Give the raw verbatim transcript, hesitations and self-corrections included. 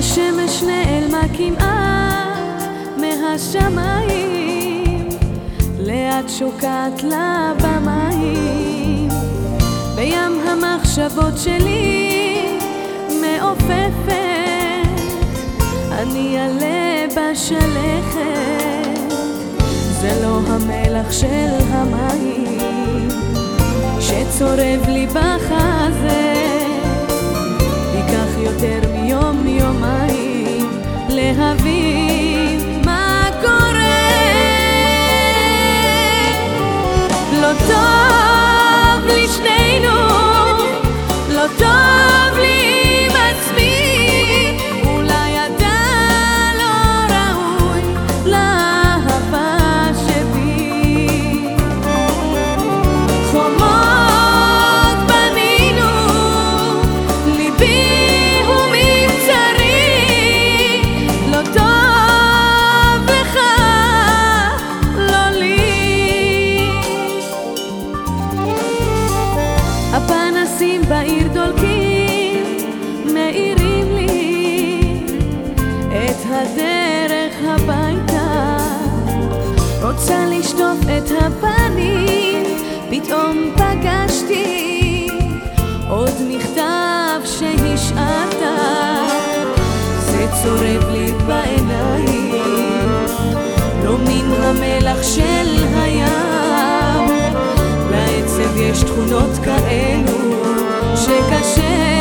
השמש נעלמה כמעט מהשמיים, לאט שוקעת לה במים. בים המחשבות שלי מעופפת, אני עלה בשלכת. זה לא המלח של המים שצורב לי בחזה, ייקח יותר מיום יומיים להבין מה קורה. לא טוב לי שנינו, לא טוב לי עם עצמי, אולי אתה לא ראוי לאהבה שבי. חומות בנינו, ליבי הוא מבצרי, לא טוב לך, לא לי. הפנסים בעיר דולקים, מאירים לי את הדרך הביתה. רוצה לשטוף את הפנים, פתאום פגשתי עוד מכתב שהשארת. זה צורב לי בעיניים, לא מן המלח של הים. לעצב יש תכונות כאלו שקשה